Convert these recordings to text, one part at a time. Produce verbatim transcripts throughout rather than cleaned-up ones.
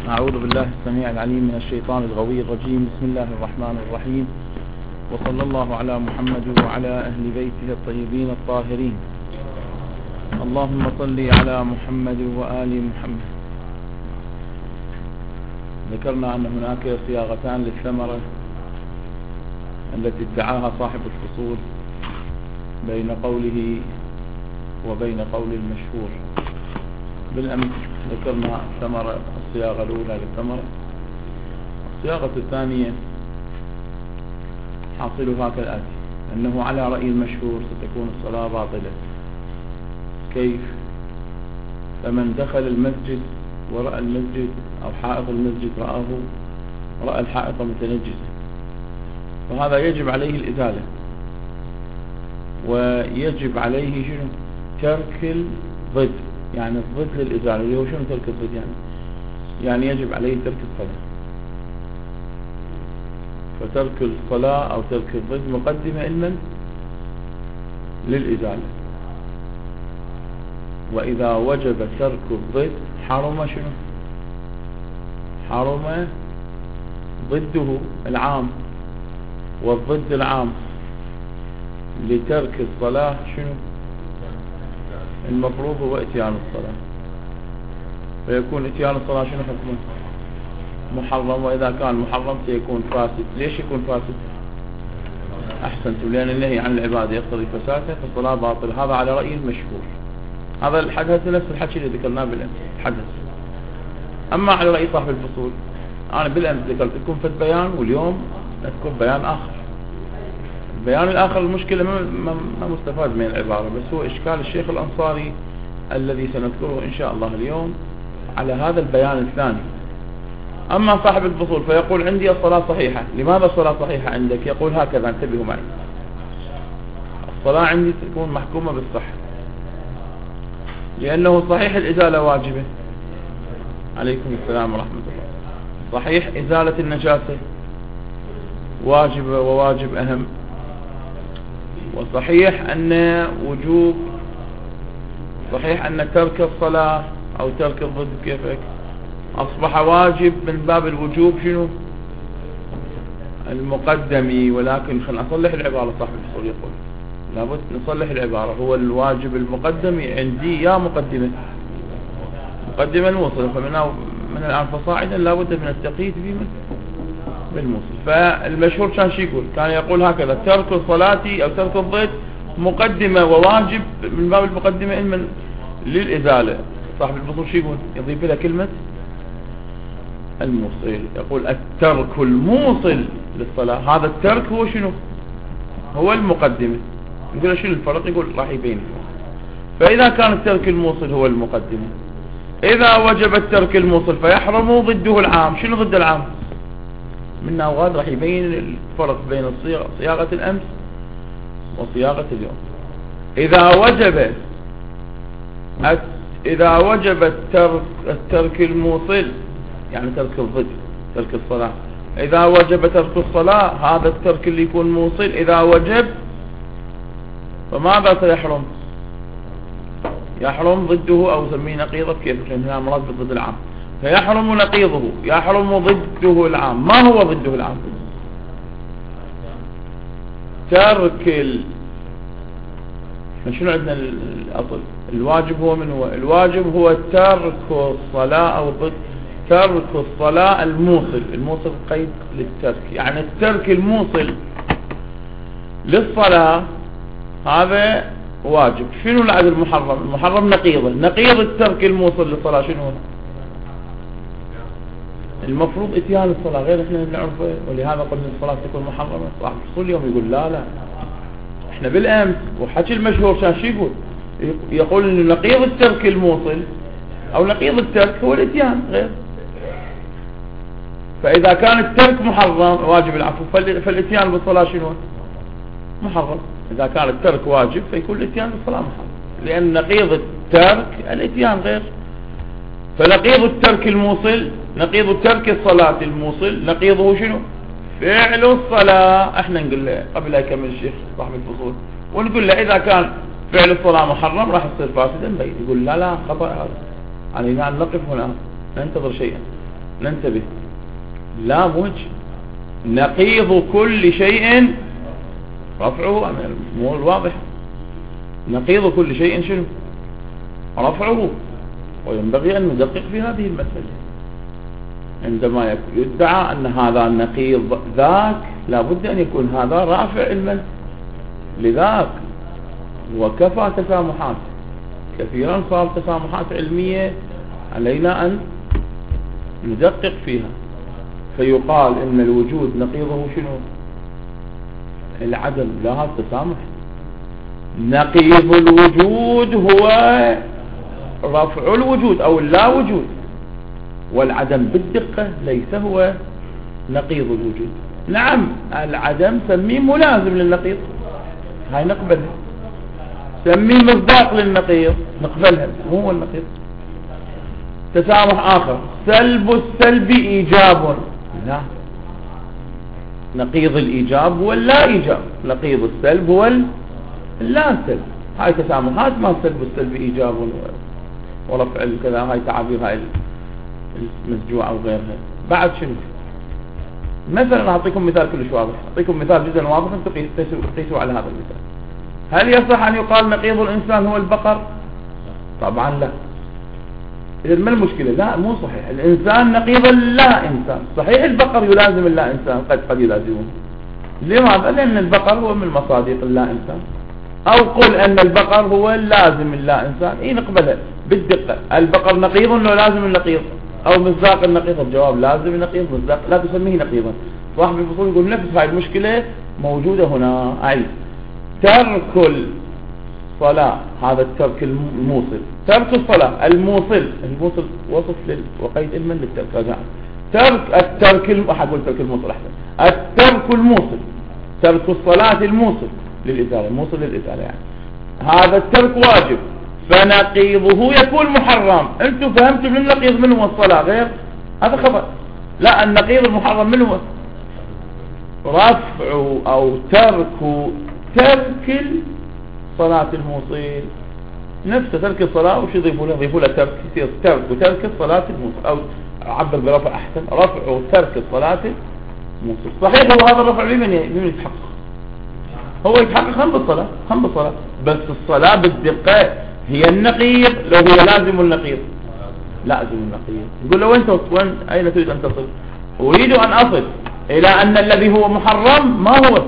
أعوذ بالله السميع العليم من الشيطان الغوي الرجيم. بسم الله الرحمن الرحيم، وصلى الله على محمد وعلى أهل بيته الطيبين الطاهرين. اللهم صل على محمد وآل محمد. ذكرنا أن هناك صياغتان للثمرة التي ادعاها صاحب الفصول بين قوله وبين قول المشهور. بالأمس ذكرنا الثمرة الصياغة الأولى للثمرة. الصياغة الثانية حاصلها كالآتي: أنه على رأي المشهور ستكون الصلاة باطلة. كيف؟ فمن دخل المسجد ورأى المسجد أو حائط المسجد رآه رأى الحائط متنجسا، فهذا يجب عليه الإزالة، ويجب عليه شنو؟ ترك الضد، يعني الضد للإزالة اللي هو شنو ترك الضد؟ يعني يعني يجب عليه ترك الصلاة. فترك الصلاة أو ترك الضد مقدمة علما للإزالة. وإذا وجب ترك الضد حرم شنو؟ حرم ضده العام، والضد العام لترك الصلاة شنو؟ المفروض هو اتيان الصلاة، فيكون اتيان الصلاة شنو حكمه؟ محرم. وإذا كان محرم سيكون فاسد. ليش يكون فاسد؟ أحسنتم، لأن النهي عن العبادة يقتضي فسادها، فالصلاة باطل. هذا على رأي المشهور. هذا الحدث نفس الحكي اللي ذكرناه بالأمس حدث. أما على رأي صاحب الفصول، أنا بالأمس ذكرت لكم في البيان، واليوم أذكر بيان آخر. البيان الآخر المشكلة ما مستفاد من العبارة، بس هو إشكال الشيخ الأنصاري الذي سنذكره إن شاء الله اليوم على هذا البيان الثاني. أما صاحب الفصول فيقول عندي الصلاة صحيحة. لماذا الصلاة صحيحة عندك؟ يقول هكذا، انتبهوا معي: الصلاة عندي تكون محكومة بالصحة لأنه صحيح الإزالة واجبة. عليكم السلام ورحمة الله. صحيح إزالة النجاسة واجبة وواجب أهم، وصحيح أن وجوب صحيح أن ترك الصلاة أو ترك الضد كيفك أصبح واجب من باب الوجوب شنو؟ المقدمي. ولكن خلنا نصلح العبارة. صاحب الفصول يقول لابد نصلح العبارة: هو الواجب المقدمي عندي يا مقدمة مقدمة الموصل، فمن من الآن فصاعدا لابد من التقييد بمن بالموصل. فالمشهور كان شي يقول؟ كان يقول هكذا: ترك الصلاة أو ترك الضد مقدمة وواجب من باب المقدمة علما للإزالة. صاحب الفصول شي يقول؟ يضيف لها كلمة الموصل. يقول الترك الموصل للصلاة، هذا الترك هو شنو؟ هو المقدمة. يقول شنو الفرق؟ يقول راح يبين. فإذا كان الترك الموصل هو المقدمة، إذا وجب الترك الموصل فيحرم ضده العام. شنو ضد العام؟ منا وغاد راح يبين الفرق بين الصياغة صياغة الأمس وصياغة اليوم. إذا وجب إذا وجب الترك الترك الموصل يعني ترك الضد، ترك الصلاة. إذا وجب ترك الصلاة، هذا الترك اللي يكون موصل إذا وجب، فماذا سيحرم؟ يحرم ضده أو سميه نقيضه، كيف؟ لأن هنا مراد بالضد العام. فيحرم نقيضه، يحرم ضده العام. ما هو ضده العام؟ ترك ال... شنو عندنا الأصل؟ الواجب هو من هو؟ الواجب هو ترك الصلاة أو ضد ترك الصلاة الموصل. الموصل قيد للترك، يعني الترك الموصل للصلاة هذا واجب. شنو العد المحرم؟ المحرم نقيضه. نقيض الترك الموصل للصلاة شنو؟ المفروض اتيان الصلاة، غير احنا نعرفه. ولهذا قلنا الصلاة تكون محرمة. صاحب الفصول اليوم يقول لا لا، احنا بالامس وحكي المشهور كان شو يقول؟ يقول ان نقيض الترك الموصل او نقيض الترك هو الاتيان غير. فاذا كان الترك محرم واجب العفو، فالاتيان بالصلاة شنو؟ محرم. اذا كان الترك واجب فيكون الاتيان بالصلاة محرم، لان نقيض الترك الاتيان غير. فنقيض الترك الموصل، نقيض الترك الصلاة الموصل نقيضه شنو؟ فعل الصلاة. احنا نقول له قبل لا يكمل الشيخ صاحب الفصول، ونقول له اذا كان فعل الصلاة محرم راح يصير فاسدا. يقول لا لا خطأ هذا، علينا ان نقف هنا ننتظر شيئا. ننتبه، لا وجه. نقيض كل شيء رفعه، مو الواضح. نقيض كل شيء شنو؟ رفعه. وينبغي أن ندقق في هذه المسألة. عندما يدعى أن هذا النقيض ذاك، لابد أن يكون هذا رافع علما لذاك. وكفى تسامحات، كثيرا صار تسامحات علمية، علينا أن ندقق فيها. فيقال إن الوجود نقيضه شنو؟ العدم. لا، هذا التسامح. نقيض الوجود هو رفع الوجود أو اللا وجود، والعدم بالدقة ليس هو نقيض الوجود. نعم، العدم سميه ملازم للنقيض، هاي نقبلها. سميه مصداق للنقيض، نقبلها، مو هو النقيض. تسامح آخر، سلب السلب إيجاب. لا، نقيض الإيجاب هو اللا إيجاب، نقيض السلب هو اللا سلب. هاي تسامحات ما سلب السلب إيجاب ورفع الكذا، هاي تعابير هاي المسجوعة وغيرها. بعد شنو؟ مثلا أعطيكم مثال كلش واضح، أعطيكم مثال جدا واضح أنتم قيسوا على هذا المثال. هل يصح أن يقال نقيض الإنسان هو البقر؟ طبعا لا. إذا ما المشكلة؟ لا، مو صحيح. الإنسان نقيض اللا إنسان. صحيح البقر يلازم اللا إنسان، قد قد يلازمه. لماذا؟ لأن البقر هو من مصادق اللا إنسان. أو قل أن البقر هو لازم اللا إنسان، إيه نقبلها بالدقة. البقر نقيض ولا لازم النقيض أو مصداق النقيض؟ الجواب لازم النقيض، مصداق لا تسميه نقيضا. صاحب الفصول يقول نفس هاي المشكلة موجودة هنا. أي ترك الصلاة، هذا الترك الموصل. ترك الصلاة الموصل، الموصل وصف لل... وقيد علما للترك. رجع ترك الترك الم... أقول ترك الموصل أحسن. الترك الموصل، ترك الصلاة الموصل للإزالة، الموصل للإزالة يعني. هذا الترك واجب، فنقيضه يكون محرم. أنتم فهمتم من النقيض من هو الصلاة غير هذا خطأ. لا، النقيض المحرم من هو رفع أو ترك ترك الصلاة الموصل. نفس ترك الصلاة وش يضيفوا له؟ يضيفوا له ترك، يصير ترك وترك الصلاة الموصل، أو عبر برفع أحسن، رفع وترك الصلاة الموصل. صحيح هو هذا الرفع بمن بمن يتحقق؟ هو يتحقق هم بالصلاة، هم بالصلاة، بس الصلاة بالدقة هي النقيض. لو هي لازم النقيض، لازم النقيض. يقول له وين وين أين تريد أن تصل؟ أريد أن أصل إلى أن الذي هو محرم ما هو؟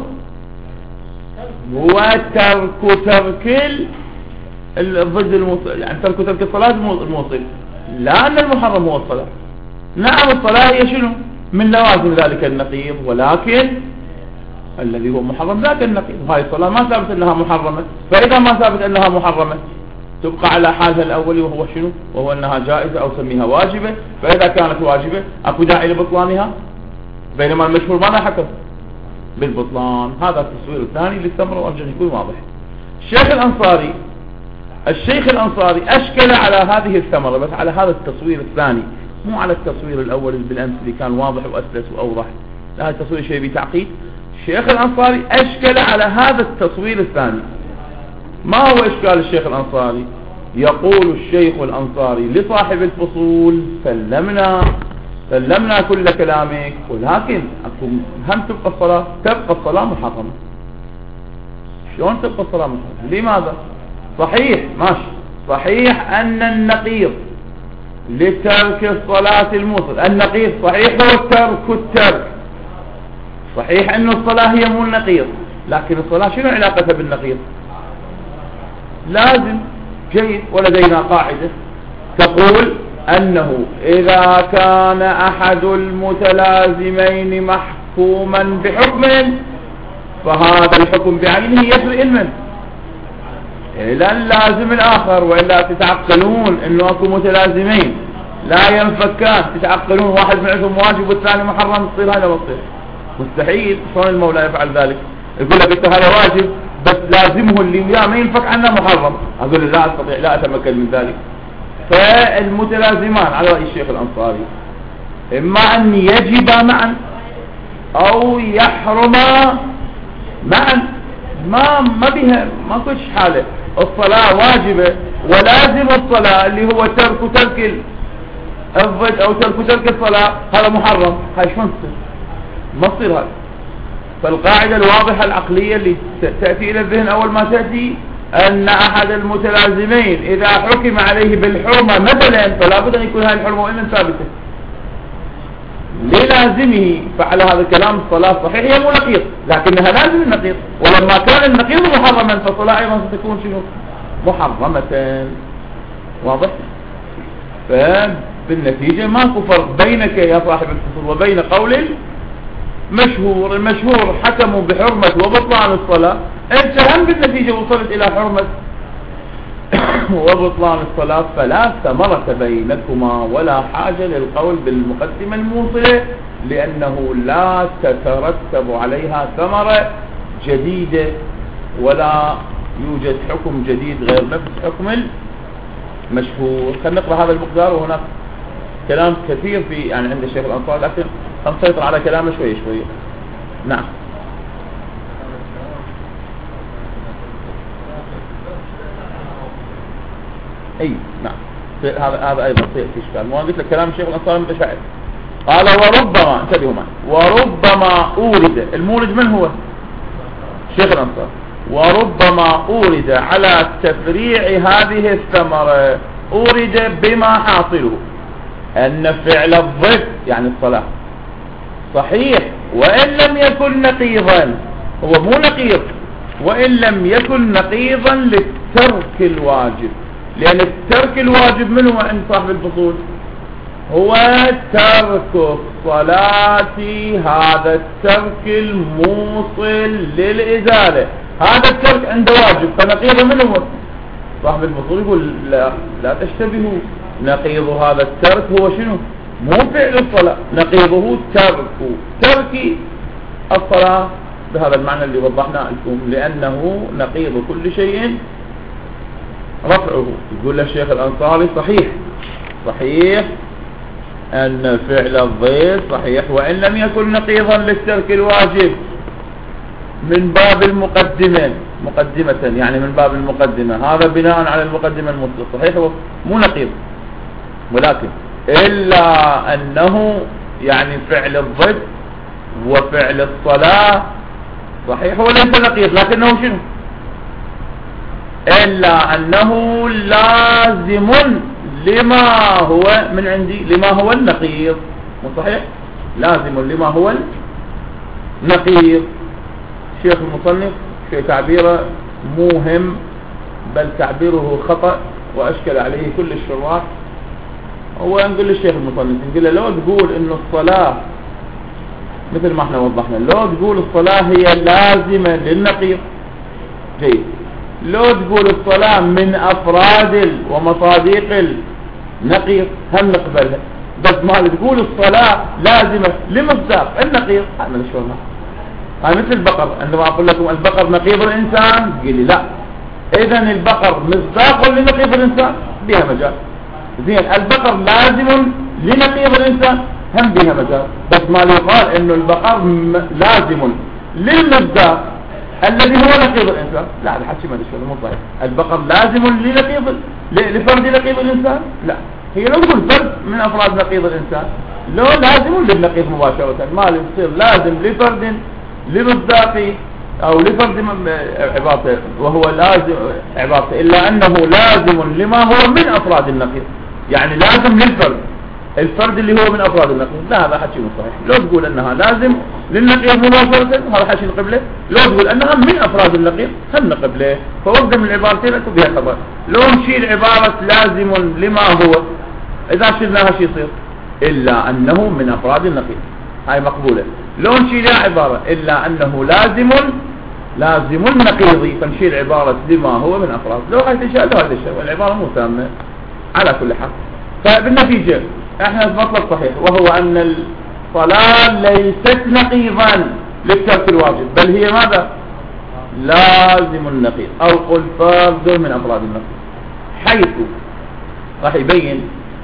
هو ترك ترك الضد الموصل، يعني ترك ترك الصلاة الموصل، لا أن المحرم هو الصلاة. نعم الصلاة هي شنو؟ من لوازم ذلك النقيض، ولكن الذي هو محرم ذاك النقيض. هاي الصلاة ما ثابت أنها محرمة، فإذا ما ثابت أنها محرمة تبقى على حالها الأولي، وهو شنو؟ وهو أنها جائزة أو سميها واجبة. فإذا كانت واجبة أكو داعي لبطلانها، بينما المشهور ماذا حكم؟ بالبطلان. هذا التصوير الثاني للثمرة، وأرجو أن يكون واضح. الشيخ الأنصاري الشيخ الأنصاري أشكل على هذه الثمرة، بس على هذا التصوير الثاني، مو على التصوير الأول بالأمس اللي كان واضح وأسلس وأوضح. هذا التصوير شيء بتعقيد. الشيخ الأنصاري أشكل على هذا التصوير الثاني. ما هو إشكال الشيخ الأنصاري؟ يقول الشيخ الأنصاري لصاحب الفصول: سلمنا سلمنا كل كلامك، ولكن هم تبقى الصلاة تبقى الصلاة محرمة. شلون تبقى الصلاة محرمة؟ لماذا؟ صحيح ماشي، صحيح أن النقيض لترك الصلاة الموصل، النقيض صحيح هو ترك الترك، صحيح أن الصلاة هي مو النقيض، لكن الصلاة شنو علاقتها بالنقيض؟ لازم. جيد. ولدينا قاعدة تقول أنه إذا كان أحد المتلازمين محكوما بحكم فهذا الحكم بعينه يسوي علما إلى اللازم الآخر، وإلا تتعقلون أنه أكو متلازمين لا ينفكان، تتعقلون واحد منهم واجب والثاني محرم، تصير هذا بصير مستحيل. شلون المولى يفعل ذلك؟ يقول لك انت هذا واجب بس لازمه اللي وياه ما ينفك عنه محرم. اقول لا استطيع، لا اتمكن من ذلك. فالمتلازمان على رأي الشيخ الأنصاري اما ان يجب معا او يحرم معا، ما ما بها ما كلش حالة. الصلاة واجبة ولازم الصلاة اللي هو ترك ترك الضد او ترك ترك الصلاة هذا محرم، هاي شلون تصير؟ ما تصير هذا. فالقاعدة الواضحة العقلية اللي تأتي الى الذهن اول ما تأتي ان احد المتلازمين اذا حكم عليه بالحرمة مثلا فلا بد ان يكون هذه الحرمة وإن ثابتة للازمه، فعلى هذا الكلام الصلاة صحيح هي مو نقيض لكنها لازم النقيض، ولما كان النقيض محرما فالصلاة ايضا ستكون شنو؟ محرمة. واضح؟ فبالنتيجة ماكو فرق بينك يا صاحب الفصول وبين قول مشهور. المشهور حكموا بحرمة وبطلان الصلاة، انت هم بالنتيجة وصلت الى حرمة وبطلان الصلاة، فلا ثمرة بينكما ولا حاجة للقول بالمقدمة الموصلة لأنه لا تترتب عليها ثمرة جديدة ولا يوجد حكم جديد غير نفس حكم المشهور. خلينا نقرأ هذا المقدار، وهناك كلام كثير في يعني عند الشيخ الأنصاري لكن نسيطر على كلامه شوية شوية. نعم. اي نعم هذا هذا ايضا في اشكال. ما قلت لك كلام الشيخ الانصاري متشعب. قال وربما انتبهوا معي، وربما اورد المورد من هو؟ الشيخ الانصاري. وربما اورد على تفريع هذه الثمرة اورد بما حاصله ان فعل الضد يعني الصلاة صحيح وان لم يكن نقيضا، هو مو نقيض وان لم يكن نقيضا للترك الواجب، لأن الترك الواجب منه عند صاحب الفصول هو ترك الصلاة، هذا الترك الموصل للإزالة، هذا الترك عنده واجب، فنقيضه منه صاحب الفصول يقول لا, لا تشتبهوا، نقيض هذا الترك هو شنو؟ مو فعل الصلاة، نقيضه ترك ترك الصلاة بهذا المعنى اللي وضحناه لكم، لأنه نقيض كل شيء رفعه. يقول الشيخ الأنصاري صحيح صحيح أن فعل الضيف صحيح وإن لم يكن نقيضا للترك الواجب من باب المقدمة، مقدمة يعني من باب المقدمة، هذا بناء على المقدمة المطلق صحيح هو مو نقيض، ولكن إلا أنه يعني فعل الضد وفعل الصلاة صحيح وليس نقيض، لكنه شنو؟ إلا أنه لازم لما هو من عندي لما هو النقيض، مو صحيح؟ لازم لما هو النقيض. الشيخ المصنف في تعبيره موهم بل تعبيره خطأ وأشكل عليه كل الشراح. هو نقول للشيخ المصنف نقول له لو تقول إنه الصلاة مثل ما احنا وضحنا، لو تقول الصلاة هي لازمة للنقيض جيد، لو تقول الصلاة من أفراد ومصادق النقيض هم نقبلها، بس ما تقول الصلاة لازمة لمصداق النقيض هذا من شلون؟ هاي مثل البقر، عندما أقول لكم البقر نقيض الإنسان تقول لي لا، إذن البقر مصداق لنقيض الإنسان بها مجال. زين البقر لازم لنقيض الإنسان هم بها مجال، بس ما يقال إنه البقر لازم للمصداق الذي هو نقيض الإنسان، لا هذا حكي ما نشوفه مو صحيح. البقر لازم لنقيض لفرد نقيض الإنسان، لا هي لو تقول فرد من أفراد نقيض الإنسان لو لازم للنقيض مباشرة، ما يصير لازم لفرد لمصداقي أو لفرد عبارته وهو لازم عبارته، إلا أنه لازم لما هو من أفراد النقيض، يعني لازم للفرد الفرد اللي هو من أفراد النقيض، لا هذا حكي مو صحيح. لو تقول أنها لازم للنقيض مباشرة هذا حكي نقبله، لو تقول أنها من أفراد النقيض هم نقبله، فوقت من العبارتين أكو بها خبر. لو نشيل عبارة لازم لما هو إذا شلناها شي يصير؟ إلا أنه من أفراد النقيض، هاي مقبولة. لو نشيل عبارة إلا أنه لازم لازم النقيضي فنشيل عبارة لما هو من أفراد، لو هاي تشاء لو هاي تشاء، والعبارة مو تامة على كل حال. فبالنتيجة احنا المطلب صحيح، وهو ان الصلاة ليست نقيضا للترك الواجب، بل هي ماذا؟ لازم النقيض او قل فرد من افراد النقيض، حيث راح يبين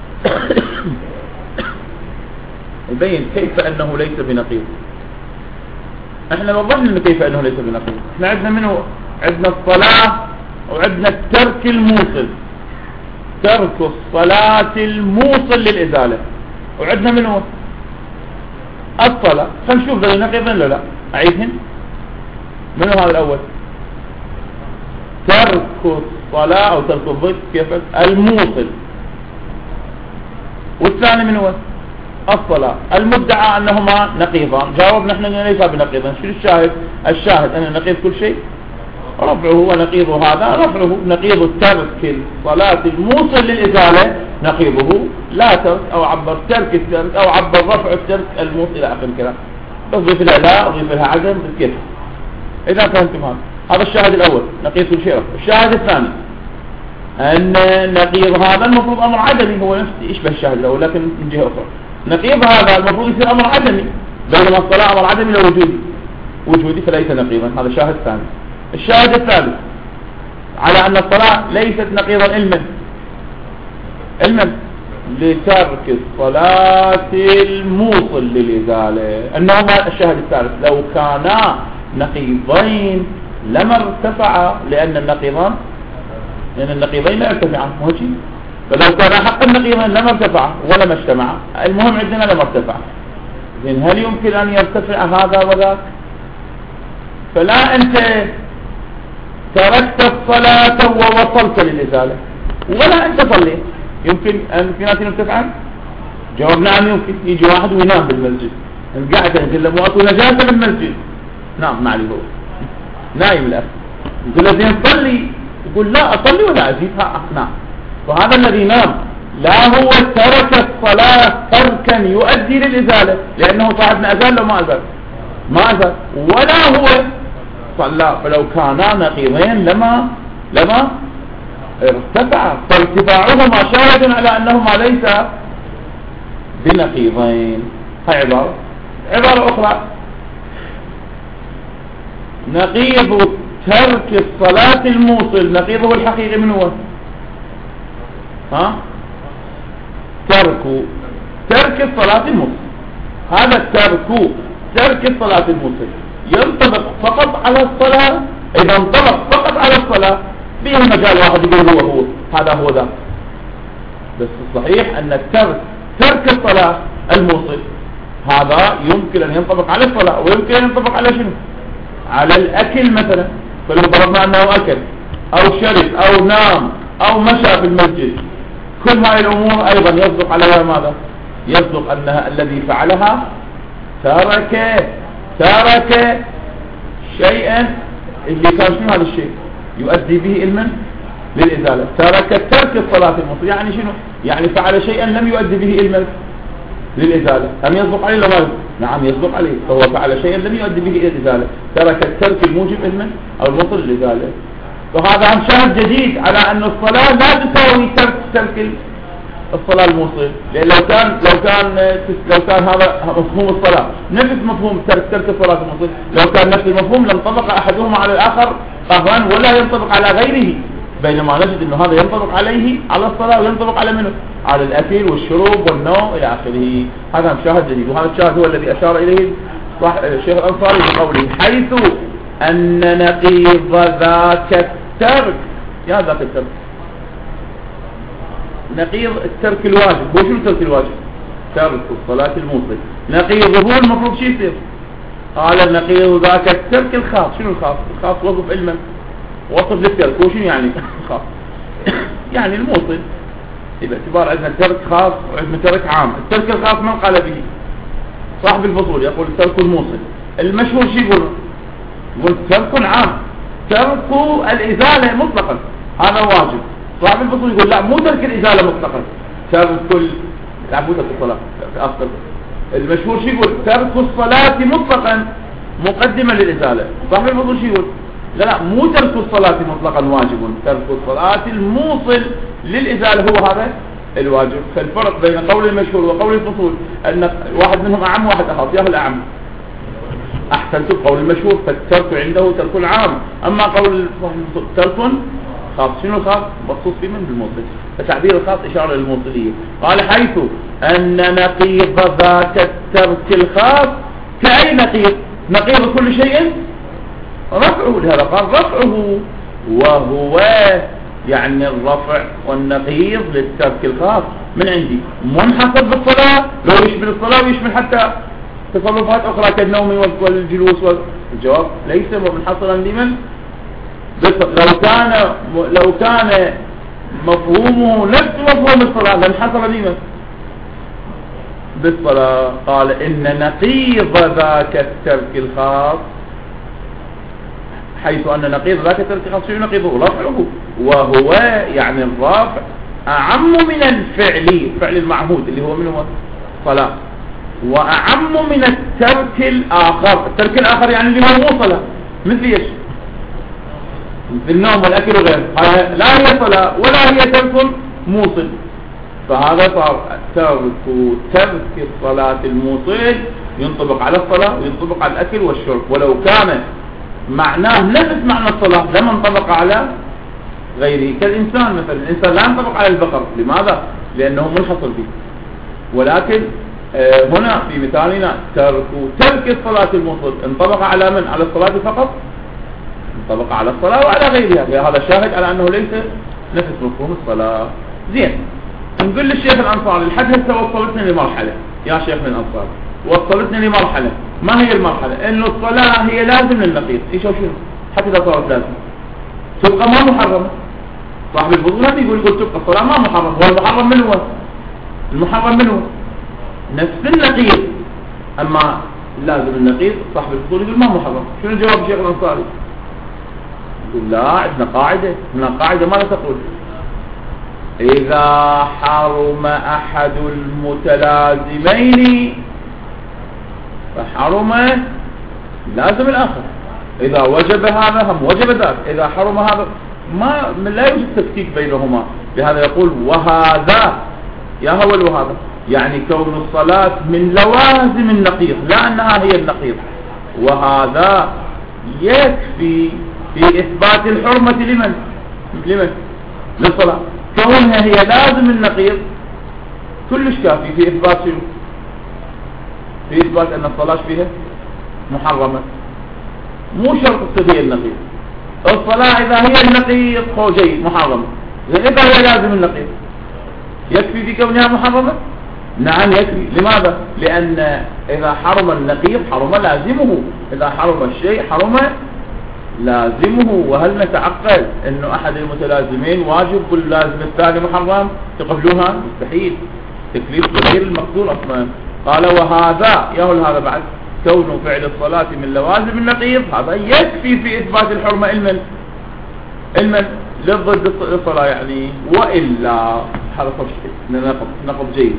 يبين كيف انه ليس بنقيض. احنا وضحنا انه كيف انه ليس بنقيض. احنا عندنا منه عندنا الصلاة وعندنا الترك الموصل. ترك الصلاة الموصل للإزالة. وعندنا من هو الصلاة. فنشوف ذلك نقيضين ولا لا. أعيدهن. من هو هذا الأول؟ ترك الصلاة أو ترك الضد كيف الموصل. والثاني من هو الصلاة. المدعى أنهما نقيضان. جاوبنا نحن ليس بنقيضان. شو الشاهد؟ الشاهد أن نقيض كل شيء رفعه ونقيض هذا رفعه. نقيض ترك الصلاة الموصل للإزالة نقيضه لا ترك أو عبر ترك الترك أو عبر رفع الترك الموصل إلى آخر الكلام. أضيف لها لا أضيف لها عدم كيف. إذا فهمتم هذا هذا الشاهد الأول نقيض كل شيء. الشاهد الثاني أن نقيض هذا المفروض أمر عدمي. هو نفسه يشبه الشاهد الأول لكن من جهة أخرى. نقيض هذا المفروض يصير أمر عدمي بينما الصلاة أمر عدمي لوجودي وجودي فليس نقيضا. هذا الشاهد الثاني. الشاهد الثالث على أن الصلاة ليست نقيضا علما علما لترك الصلاة الموصل للإزالة أنهما الشاهد الثالث لو كانا نقيضين لما ارتفعا لأن النقيضان لأن النقيضين لا يرتفعان مهجي. فلو كان حق النقيضين لما ارتفعا ولما اجتمعا. المهم عندنا لما ارتفعا. إذن هل يمكن أن يرتفع هذا وذاك؟ فلا أنت تركت الصلاة ووصلت للإزالة ولا أنت صليت يمكن أن يمكن يرتفعان؟ جواب نعم يمكن. يجي واحد وينام بالمسجد قاعد ينزل له مواطن نجاسة بالمسجد نعم ما عليه هو نايم الأخ يقول له زين صلي يقول لا أصلي ولا أزيدها نعم. وهذا الذي نام لا هو ترك الصلاة تركا يؤدي للإزالة لأنه صاحبنا أزال لو ما أزال ما أزال ولا هو صلى. فلو كانا نقيضين لما لما ارتفع. فارتفاعهما شاهد على أنهما ليس بنقيضين. هاي عبارة. عبارة أخرى نقيض ترك الصلاة الموصل نقيضه الحقيقي من هو ها ترك ترك الصلاة الموصل. هذا الترك ترك الصلاة الموصل ينطبق فقط على الصلاة. إذا انطبق فقط على الصلاة به مجال واحد يقول هو هو هذا هو ذا. بس الصحيح أن الترك ترك الصلاة الموصل هذا يمكن أن ينطبق على الصلاة ويمكن أن ينطبق على شنو على الأكل مثلا. فلو فرضنا أنه أكل أو شرب أو نام أو مشى في المسجد كل هذه الأمور أيضا يصدق عليها ماذا يصدق أنها الذي فعلها ترك ترك شيئا اللي كان شنو هذا الشيء يؤدي به علما للإزالة. ترك ترك الصلاة الموصل يعني شنو يعني فعل شيئا لم يؤدي به علما للإزالة. أم يصدق عليه لو نعم يصدق عليه. فهو فعل شيئا لم يؤدي به إلى الإزالة. ترك الترك الموجب علما أو الموصل للإزالة. وهذا عن شاهد جديد على أن الصلاة لا تساوي ترك ترك الصلاة الموصل. لأن لو كان لو كان لو كان هذا مفهوم الصلاة نفس مفهوم ترك ترك الصلاة الموصل لو كان نفس المفهوم لانطبق أحدهما على الآخر قهرا ولا ينطبق على غيره. بينما نجد أنه هذا ينطبق عليه على الصلاة وينطبق على منه على الأكل والشرب والنوم إلى آخره. هذا مشاهد جديد. وهذا الشاهد هو الذي أشار إليه الشيخ الأنصاري بقوله حيث أن نقيض ذاك الترك يا ذاك الترك نقيض الترك الواجب. هو شو الترك الواجب؟ ترك الصلاة الموصل. نقيضه المفروض شيء يصير. قال نقيض ذاك الترك الخاص. شنو الخاص؟ الخاص وصف علما وصف للترك. هو شنو يعني خاص يعني الموصل. باعتبار عندنا ترك خاص وعندنا ترك عام. الترك الخاص من قال به صاحب الفصول يقول ترك الموصل. المشهور شو يقول يقول ترك عام ترك الإزالة مطلقا هذا واجب. صاحب الفصول يقول لا مو ترك الإزالة مطلقا ترك كل لا مو ترك الصلاة أفضل. المشهور شو يقول ترك الصلاة مطلقا مقدمة للإزالة. صاحب الفصول شو يقول لا لا مو ترك الصلاة مطلقا واجب ترك الصلاة الموصل للإزالة هو هذا الواجب. فالفرق بين قول المشهور وقول الفصول أن واحد منهم أعم واحد أخص. يا الأعم أحسنت قول المشهور فالترك عنده ترك العام. أما قول ترك خاص. شنو الخاص؟ مخصوص في من بالموصل. فتعبير الخاص إشارة للموصلية. قال حيث أن نقيض ذاك الترك الخاص كأي نقيض نقيض كل شيء رفعه. لهذا قال رفعه وهو يعني الرفع والنقيض للترك الخاص من عندي منحصر بالصلاة، لو يشمل الصلاة ويشمل حتى تصرفات أخرى كالنوم والجلوس. والجواب ليس منحصرا لمن؟ لو كان لو كان مفهومه نفس مفهوم الصلاة لانحصر لمن؟ بالصلاة. قال إن نقيض ذاك الترك الخاص، حيث أن نقيض ذاك الترك الخاص شو نقيضه؟ رفعه، وهو يعني الرافع أعم من الفعل، فعل المعهود اللي هو من هو صلاة، وأعم من الترك الآخر. الترك الآخر يعني اللي هو مو صلاة، مثل ايش؟ مثل النوم والأكل وغيره، لا هي صلاة ولا هي ترك موصل. فهذا صار ترك ترك الصلاة الموصل ينطبق على الصلاة وينطبق على الأكل والشرب، ولو كان معناه نفس معنى الصلاة لما انطبق على غيره. كالإنسان مثلا، الإنسان لا ينطبق على البقر. لماذا؟ لأنه منحصر فيه. ولكن هنا في مثالنا ترك ترك الصلاة الموصل انطبق على من؟ على الصلاة فقط؟ انطبق على الصلاة وعلى غيرها. هذا شاهد على أنه ليس نفس مفهوم الصلاة. زين، نقول للشيخ الأنصاري الحد هسه وصلتني لمرحلة، يا شيخ من الأنصار وصلتني لمرحلة. ما هي المرحلة؟ إنه الصلاة هي لازم للنقيض. إيش أو شنو؟ حتى إذا صارت لازم تبقى ما محرمة. صاحب الفضول هذا يقول يقول تبقى الصلاة ما محرم. هو المحرم من هو؟ المحرم من هو؟ نفس النقيض. أما لازم النقيض صاحب الفضول يقول ما محرم. شنو جواب الشيخ الأنصاري؟ يقول لا، عندنا قاعدة، هنا قاعدة ماذا تقول؟ إذا حرم أحد المتلازمين فحرم لازم الآخر. إذا وجب هذا هم وجب ذاك، إذا حرم هذا ما لا يوجد تفكيك بينهما. لهذا يقول وهذا يا هو وهذا، يعني كون الصلاة من لوازم النقيض لا أنها هي النقيض. وهذا يكفي في إثبات الحرمة لمن؟ لمن؟ للصلاة. كونها هي لازم النقيض كلش كافي في إثبات شنو؟ في إثبات أن الصلاة فيها محرمة. مو شرط تصير هي النقيض. الصلاة إذا هي النقيض هو جيد محرمة، إذا هي لازم النقيض يكفي في كونها محرمة؟ نعم يكفي. لماذا؟ لأن إذا حرم النقيض حرم لازمه، إذا حرم الشيء حرم لازمه. وهل نتعقل أنه أحد المتلازمين واجب واللازم الثاني محرم؟ تقبلوها؟ مستحيل. تكليف غير المقدور أصلا. قال وهذا يهل هذا بعد كون فعل الصلاة من لوازم النقيض هذا يكفي في إثبات الحرمة المن المن للضد الصلاة يعني. وإلا هذا نقض نقض جيد.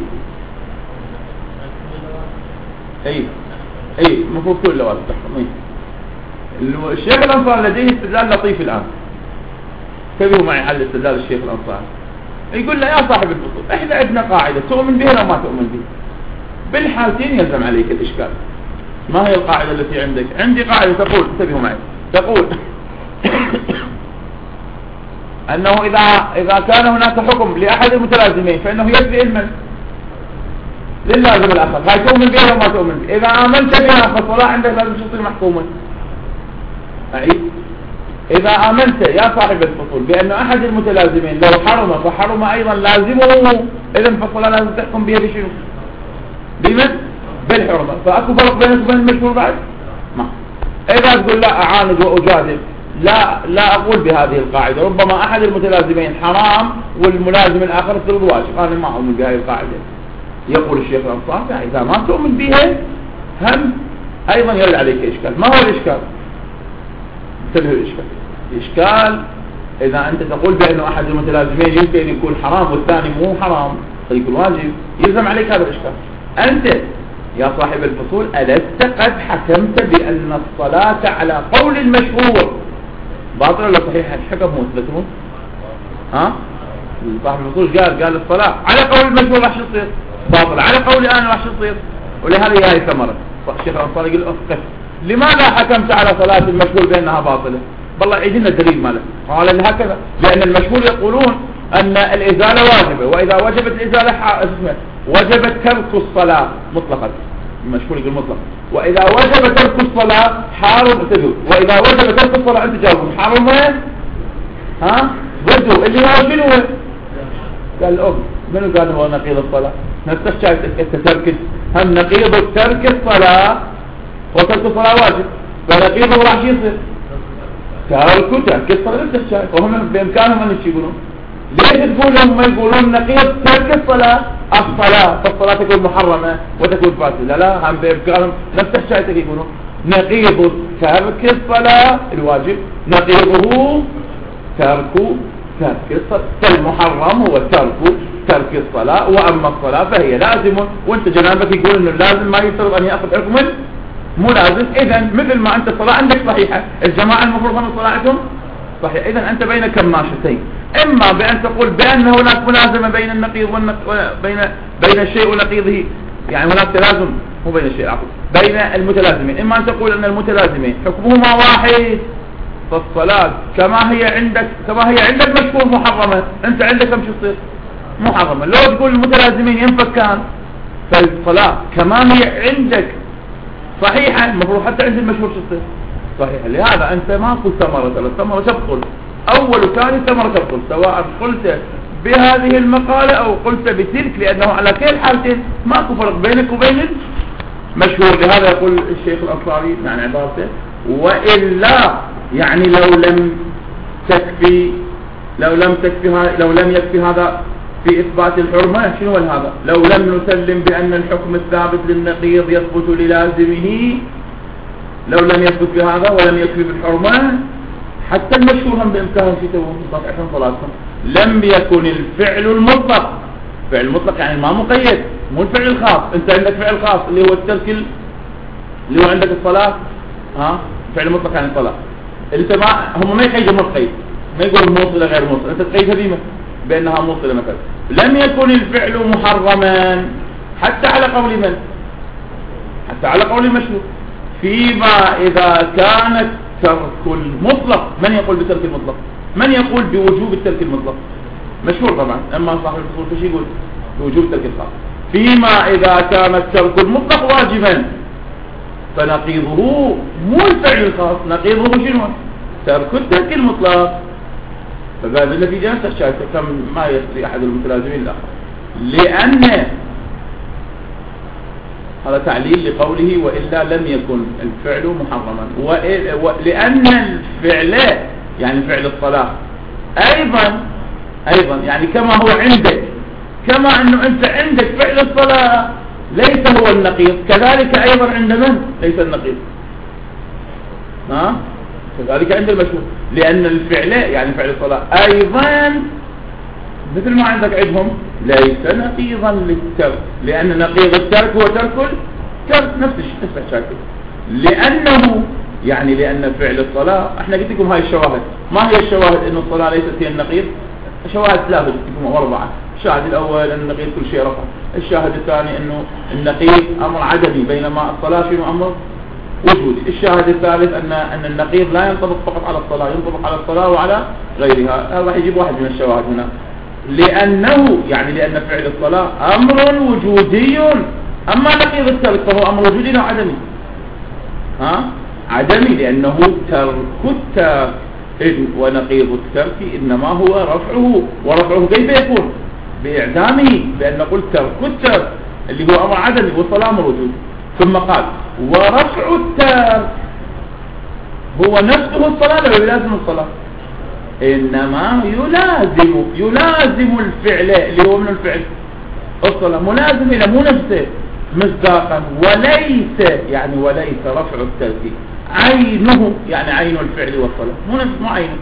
أي أي مفروض كل لوازم تحكم. الشيخ الأنصار لديه استدلال لطيف الآن، انتبهوا معي على استدلال الشيخ الأنصار. يقول له يا صاحب الفصول احنا عندنا قاعدة تؤمن بها أو ما تؤمن بها، بالحالتين يلزم عليك الإشكال. ما هي القاعدة التي عندك؟ عندي قاعدة تقول، انتبهوا معي، تقول أنه إذا إذا كان هناك حكم لأحد المتلازمين فإنه يكفي علما للازم الآخر. هاي تؤمن بها أو ما تؤمن بها؟ إذا آمنت بها فالصلاة عندك لازم تصير محكوما. أعيد، إذا آمنت يا صاحب الفصول بأن أحد المتلازمين لو حرم فحرم أيضا لازمه، إذن فالصلاة لازم تحكم بها بشنو؟ بمن؟ بالحرمة. فأكو فرق بينك وبين المشهور بعد؟ ما. إذا تقول لا أعاند وأجادل، لا لا أقول بهذه القاعدة. ربما أحد المتلازمين حرام والملازم الآخر يفترض واجب، أنا ما أؤمن بهذه القاعدة. يقول الشيخ الأنصار إذا ما تؤمن بها هم أيضا يرد عليك إشكال. ما هو الإشكال؟ انتبهوا الإشكال. الإشكال إذا أنت تقول بأنه أحد المتلازمين يمكن يكون حرام والثاني مو حرام فيكون واجب، يلزم عليك هذا الإشكال. أنت يا صاحب الفصول ألست قد حكمت بأن الصلاة على قول المشهور باطل ولا صحيح؟ الحكم مو تثبتون؟ ها؟ صاحب الفصول قال قال الصلاة على قول المشهور راح تصير باطل، على قولي أنا راح تصير. ولهذا هي ثمرة. الشيخ الأنصاري يقول أفقه لماذا حكمت على صلاة المشهور بأنها باطلة؟ بالله عيدنا الدليل ماله. قال هكذا لأن المشهور يقولون أن الإزالة واجبة، وإذا وجبت الإزالة اسمه وجبت ترك الصلاة مطلقا. المشهور يقول مطلق. وإذا وجب ترك الصلاة حرم تدو، وإذا وجب ترك الصلاة أنت جاوبهم حرم ها ضده اللي هو شنو؟ قال الأم. منو قال هو نقيض الصلاة؟ نفس الشيء انت ترك هم نقيض ترك الصلاة وترك الصلاة واجب، فنقيضه راح يصير ترك ترك الصلاة نفس الشيء، وهم بإمكانهم أن يقولون. ليش تقول هم يقولون نقيض ترك الصلاة الصلاة، فالصلاة تكون محرمة وتكون فاسدة؟ لا لا، هم بإمكانهم نفس الشيء يقولون نقيض ترك الصلاة الواجب، نقيضه ترك ترك الصلاة، فالمحرم هو ترك ترك الصلاة، وأما الصلاة فهي لازم، وانت جنابك يقول انه اللازم ما يفترض ان يأخذ حكم مو لازم. اذا مثل ما انت الصلاة عندك صحيحة، الجماعة المفروض ان صلاتهم صحيح، اذا انت بين كماشتين، اما بان تقول بان هناك ملازمة بين النقيض والنق... بين بين الشيء ونقيضه، يعني هناك تلازم مو بين الشيء عفوا بين المتلازمين، اما ان تقول ان المتلازمين حكمهما واحد، فالصلاة كما هي عندك كما هي عندك مشهور محرمة، انت عندك كم شو تصير محرمة. لو تقول المتلازمين ينفكان، فالصلاة كما هي عندك صحيحة، المفروض حتى عند المشهور شو تصير صحيحة. لهذا انت ماكو ثمرة، الثمرة تبطل، اول وثاني ثمرة تبطل، سواء قلت بهذه المقالة او قلت بتلك، لانه على كل الحالتين ماكو فرق بينك وبين المشهور. لهذا يقول الشيخ الأنصاري معنى عبارته وإلا، يعني لو لم تكفي لو لم تكفي لو لم يكفي هذا في إثبات الحرمة، شنو هذا؟ لو لم نسلم بأن الحكم الثابت للنقيض يثبت للازمه، لو لم يثبت بهذا ولم يكفي بالحرمة، حتى المشهور هم بإمكانهم في تصحيحهم صلاتهم. لم يكن الفعل المطلق، فعل المطلق يعني ما مقيد، مو الفعل الخاص. انت عندك فعل خاص اللي هو الترك اللي هو عندك الصلاة، ها فعل مطلق يعني الصلاة، انت ما هم ما يقيدوا مقيد، ما يقول موصلة غير موصلة، انت تقيد هذه بأنها موصلة مثلا. لم يكن الفعل محرما حتى على قول من؟ حتى على قول المشهور، فيما إذا كانت ترك المطلق. من يقول بترك المطلق؟ من يقول بوجوب الترك المطلق؟ مشهور طبعا، اما صاحب الفصول فشي يقول بوجوب ترك الخاص. فيما إذا كانت ترك المطلق واجبا، فنقيضه مو الفعل الخاص، نقيضه شنو؟ ترك الترك المطلق. فقال النتيجة نفس الشيء، كم ما يستطيع أحد المتلازمين الآخر، لأن هذا تعليل لقوله وإلا لم يكن الفعل محرما، ولأن الفعل يعني فعل الصلاة أيضا أيضا يعني كما هو عندك، كما أنه أنت عندك فعل الصلاة ليس هو النقيض، كذلك أيضا عند من؟ ليس النقيض، ها؟ كذلك عند المشهور، لأن الفعل يعني فعل الصلاة أيضا مثل ما عندك عندهم ليس نقيضا للترك، لأن نقيض الترك هو ترك الترك، نفس الشيء، لأنه يعني لأن فعل الصلاة، احنا قلت لكم هاي الشواهد. ما هي الشواهد أن الصلاة ليست هي النقيض؟ شواهد ثلاثة لكم أربعة. الشاهد الأول أن النقيض كل شيء رفع، الشاهد الثاني أنه النقيض أمر عدمي بينما الصلاة شنو أمر وجودي، الشاهد الثالث أن أن النقيض لا ينطبق فقط على الصلاة، ينطبق على الصلاة وعلى غيرها. هذا راح يجيب واحد من الشواهد هنا، لأنه يعني لأن فعل الصلاة أمر وجودي، أما نقيض الترك فهو أمر وجودي أو عدمي؟ ها؟ عدمي، لأنه ترك الترك، ونقيض الترك إنما هو رفعه، ورفعه كيف يكون؟ بإعدامه، بأن نقول ترك الترك اللي هو أمر عدمي والصلاة أمر وجودي. ثم قال ورفع الترك هو نفسه الصلاة ولا يلازم الصلاة؟ إنما يلازم يلازم الفعل اللي هو من الفعل الصلاة، ملازم إلى مو نفسه مصداقا، وليس يعني وليس رفع الترك عينه، يعني عين الفعل والصلاة مو نفس مو عينه.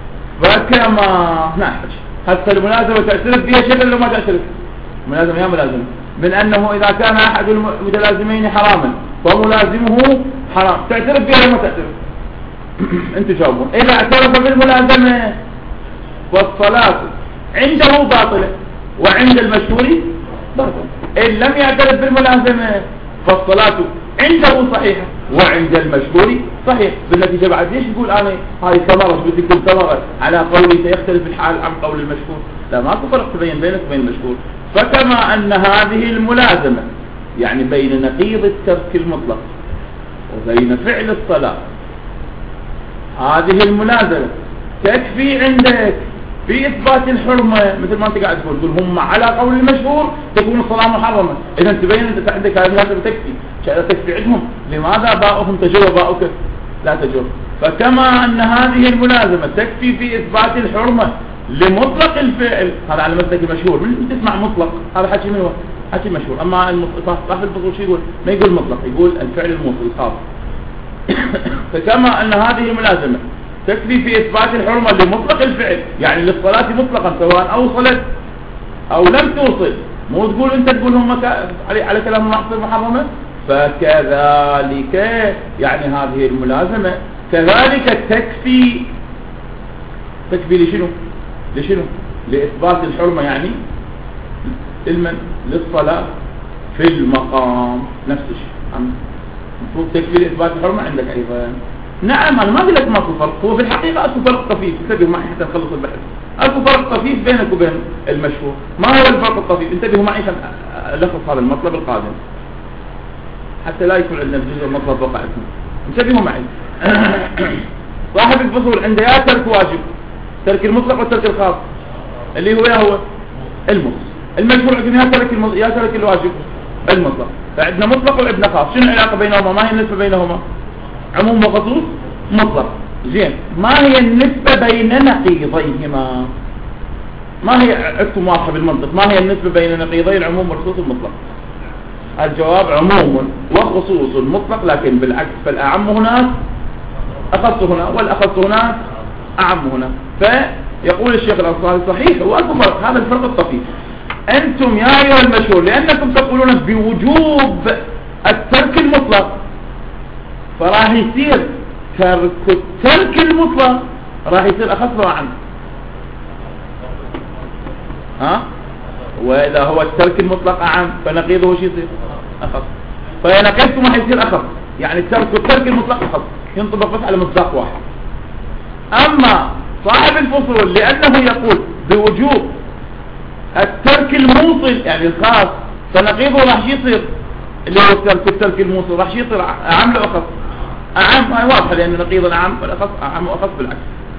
فكما نحج حتى الملازمة تعترف بها شيء لو ما تعترف ملازمة يا ملازمة، من أنه إذا كان أحد المتلازمين حراما فملازمه حرام، تعترف بها لو ما تعترف؟ انت جاوبون. إذا اعترف بالملازمة والصلاة عنده باطلة وعند المشهور باطلة، إن لم يعترف بالملازمة فالصلاة عنده صحيحة وعند المشهور صحيح. بالنتيجة بعد ليش يقول أنا هاي ثمرة بدي تكون ثمرة على قولي سيختلف الحال عن قول المشهور؟ لا، ما فرق بين بينك وبين المشهور. فكما أن هذه الملازمة يعني بين نقيض الترك المطلق وبين فعل الصلاة، هذه الملازمة تكفي عندك في إثبات الحرمة مثل ما أنت قاعد تقول تقول هم على قول المشهور تكون الصلاة محرمة. إذا تبين أنت عندك هذه هذا تكفي تكفي عندهم. لماذا باؤهم تجر وباؤك لا تجر؟ فكما أن هذه الملازمة تكفي في إثبات الحرمة لمطلق الفعل، هذا على مسلك المشهور. من تسمع مطلق هذا حكي من هو؟ حكي مشهور. أما صاحب الفصول شو يقول؟ ما يقول مطلق، يقول الفعل الموصل الخاص. فكما أن هذه الملازمة تكفي في إثبات الحرمة لمطلق الفعل، يعني للصلاة مطلقا سواء أوصلت أو لم توصل، مو تقول أنت تقول هم على على كلام المعصر محرمة. فكذلك يعني هذه الملازمة كذلك تكفي تكفي لشنو؟ لشنو؟ لإثبات الحرمة، يعني المن للصلاة في المقام نفس الشيء. المفروض تكفي لإثبات الحرمة عندك أيضا. نعم أنا ما أقول لك ماكو فرق، هو في الحقيقة أكو فرق طفيف. انتبهوا معي حتى نخلص البحث. أكو فرق طفيف بينك وبين المشهور. ما هو الفرق الطفيف؟ انتبهوا معي عشان ألخص هذا المطلب القادم حتى لا يكون عندنا بجزء المطلب وقعتنا. انتبهوا معي. صاحب الفصول عنده يا ترك واجب، ترك المطلق والترك الخاص اللي هو يا هو المطلق. المشهور عندنا يا ترك المطلق يا ترك الواجب المطلق. فعندنا مطلق وعندنا خاص. شنو العلاقة بينهما؟ ما هي النسبة بينهما؟ عموم وخصوص مطلق. زين، ما هي النسبة بين نقيضيهما؟ ما هي عندكم واضحة بالمنطق؟ ما هي النسبة بين نقيضي العموم والخصوص المطلق؟ الجواب عموم وخصوص مطلق، لكن بالعكس، فالأعم هناك أخص هنا والأخص هناك أعم هنا. فيقول الشيخ الأنصاري صحيح هو أكو فرق، هذا الفرق الطفيف. أنتم يا أيها المشهور لأنكم تقولون بوجوب الترك المطلق، فراح يصير ترك الترك المطلق راح يصير أخص وأعم. ها؟ وإذا هو الترك المطلق أعم فنقيضه وش يصير؟ أخص. فنقيضكم راح يصير أخص، يعني الترك الترك المطلق أخص، ينطبق بس على مصداق واحد. أما صاحب الفصول لأنه يقول بوجوب الترك الموصل يعني الخاص، فنقيضه راح يصير اللي هو الترك الترك الموصل راح يصير أعم له أخص. أعم هاي واضحة، لأن نقيض الأعم والأخص أعم وأخص بالعكس.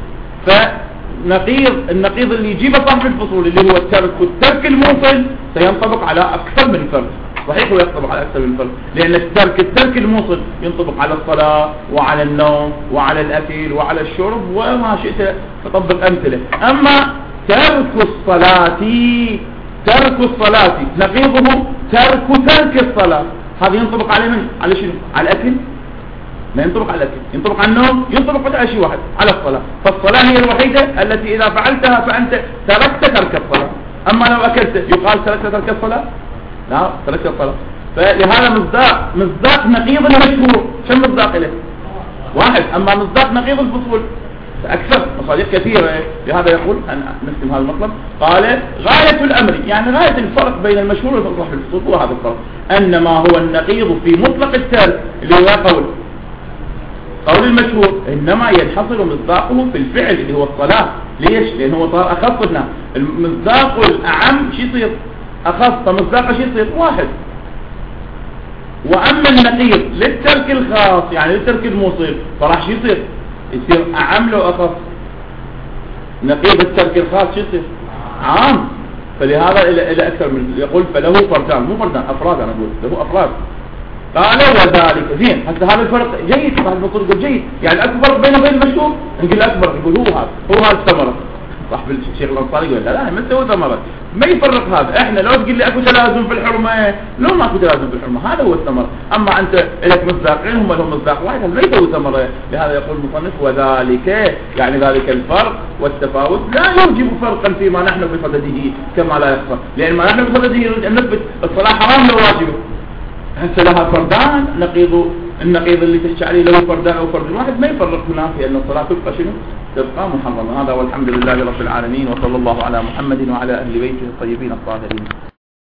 فنقيض النقيض اللي يجيبه صاحب الفصول اللي هو الترك والترك الموصل سينطبق على أكثر من فرد. صحيح هو ينطبق على أكثر من فرد، لأن الترك الترك الموصل ينطبق على الصلاة وعلى النوم وعلى الأكل وعلى الشرب وما شئت تطبق أمثلة. أما ترك الصلاة ترك الصلاة نقيضه ترك ترك الصلاة، هذا ينطبق على من؟ على شنو؟ على الأكل؟ ما ينطبق على الأكل، ينطبق على النوم، ينطبق على شيء واحد، على الصلاة. فالصلاة هي الوحيدة التي إذا فعلتها فأنت تركت ترك الصلاة. أما لو أكلت يقال تركت ترك الصلاة؟ لا، تركت الصلاة. فلهذا مصداق مصداق نقيض المشهور كم مصداق له؟ واحد. أما مصداق نقيض الفصول أكثر، مصادق كثيرة. لهذا يقول أن نختم هذا المطلب. قال غاية الأمر، يعني غاية الفرق بين المشهور وصاحب الفصول هو هذا الفرق، أن ما هو النقيض في مطلق الترك اللي هو قول قول المشهور إنما ينحصر مصداقه في الفعل اللي هو الصلاة. ليش؟ لأنه هو صار أخص هنا. المصداق الأعم شو يصير؟ أخص، فمصداقه شو يصير؟ واحد. وأما النقيض للترك الخاص يعني للترك الموصل فراح شو يصير؟ يصير أعم له أخص. نقيض الترك الخاص شو يصير؟ عام. فلهذا إلى أكثر من يقول فله فردان، مو فردان، أفراد. أنا أقول له أفراد. قال وذلك زين. حتى هذا الفرق جيد، هذا المفروض يقول جيد، يعني الأكبر بينه وبين المشهور نقول الأكبر، يقول هو هذا هو هذا الثمرة. صاحب الشيخ الأنصاري يقول لا لا ما تسوي ثمرة، ما يفرق هذا. احنا لو تقول لي اكو تلازم في الحرمة، لو ما اكو تلازم في الحرمة هذا هو الثمرة. اما انت لك مصداقين هم لهم مصداق واحد، ما يسوي ثمرة. لهذا يقول المصنف وذلك يعني ذلك الفرق والتفاوت لا يوجب فرقا فيما نحن بصدده كما لا يخفى، لان ما نحن بصدده نريد ان نثبت الصلاة حرام لو واجبه. هسه لها فردان، نقيض النقيض اللي تحكي عليه له فردان او فرد واحد ما يفرق هنا، لان الصلاة تبقى شنو؟ تبقى محرمة. هذا والحمد لله رب العالمين، وصلى الله على محمد وعلى اهل بيته الطيبين الطاهرين.